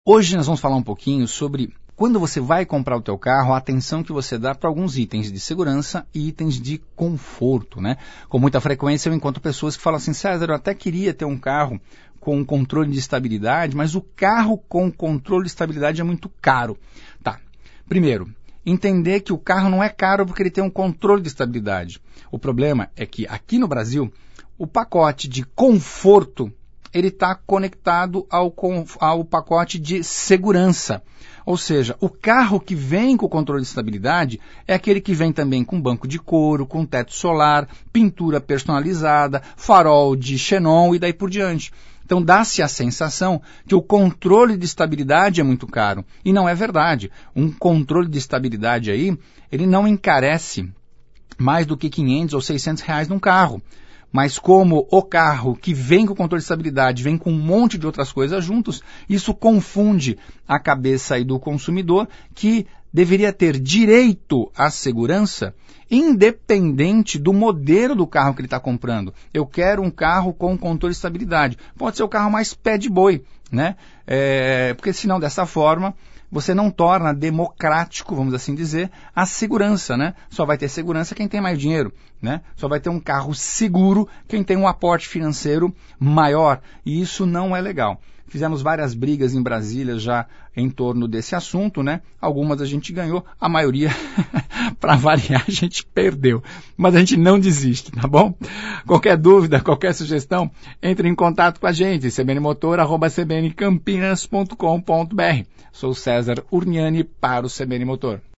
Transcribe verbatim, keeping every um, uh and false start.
Hoje nós vamos falar um pouquinho sobre quando você vai comprar o teu carro, a atenção que você dá para alguns itens de segurança e itens de conforto, né? Com muita frequência eu encontro pessoas que falam assim: César, eu até queria ter um carro com controle de estabilidade, mas o carro com controle de estabilidade é muito caro. Tá, primeiro, entender que o carro não é caro porque ele tem um controle de estabilidade. O problema é que aqui no Brasil, o pacote de conforto ele está conectado ao, ao pacote de segurança. Ou seja, o carro que vem com o controle de estabilidade é aquele que vem também com banco de couro, com teto solar, pintura personalizada, farol de xenon e daí por diante. Então dá-se a sensação que o controle de estabilidade é muito caro. E não é verdade. Um controle de estabilidade aí, ele não encarece mais do que quinhentos ou seiscentos reais num carro. Mas como o carro que vem com controle de estabilidade vem com um monte de outras coisas juntos, isso confunde a cabeça aí do consumidor que deveria ter direito à segurança independente do modelo do carro que ele está comprando. Eu quero um carro com controle de estabilidade. Pode ser o carro mais pé de boi, né? É, porque senão dessa forma você não torna democrático, vamos assim dizer, a segurança, né? Só vai ter segurança quem tem mais dinheiro, né? Só vai ter um carro seguro quem tem um aporte financeiro maior. E isso não é legal. Fizemos várias brigas em Brasília já em torno desse assunto, né? Algumas a gente ganhou, a maioria, para variar, a gente perdeu. Mas a gente não desiste, tá bom? Qualquer dúvida, qualquer sugestão, entre em contato com a gente, c b n motor arroba c b n campinas ponto com ponto b r. Sou César Urniani para o C B N Motor.